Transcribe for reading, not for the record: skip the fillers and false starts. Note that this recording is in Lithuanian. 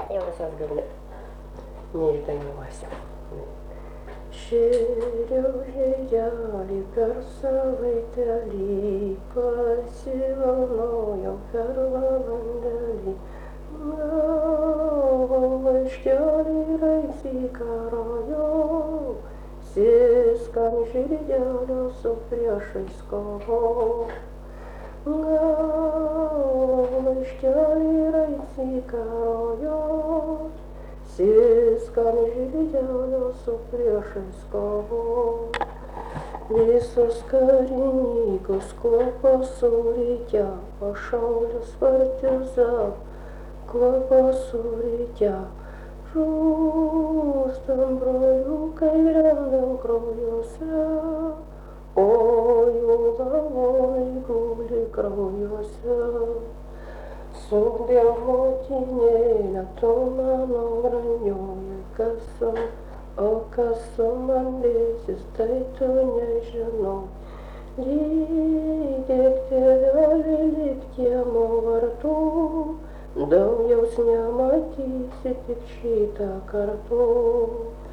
jau visos galiu. Neišdainuosiu. Šėriau žiedelį per savaitelį, pasivalnojau per valandelį. Gavau laiškelį raizikarojo, siskan žiedelio su priešais kovojau. Gavau laiškelį raizikarojo, siskan žiedelio su priešais kovojau. Visus karininkus klopo surikę, pašaulės partizanų klopo surikę. Žūstam broliukai randam kraujuose, o jų lavonai guli kraujuose. Sudėm motinėlę, tu mano branioji, o kas su man dėsis, tai tu nežinau. Lydėk tėvelį lig kiemo vartų, daugiaus nematysi tik šitą kartu.